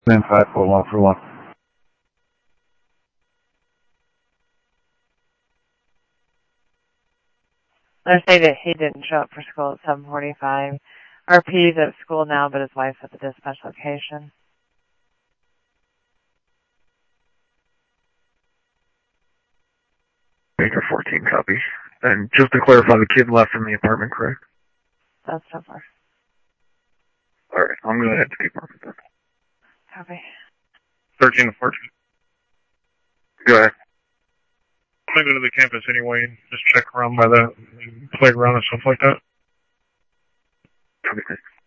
Then 541 for 1. They're saying that he didn't show up for school at 7:45. RP's at school now, but his wife's at the dispatch location. Baker 14, copy. And just to clarify, the kid left from the apartment, correct? That's so far. Alright, I'm going to head to the apartment then. Copy. 13 to 14. Go ahead. I'm going to go to the campus anyway and just check around by the playground and stuff like that. Copy.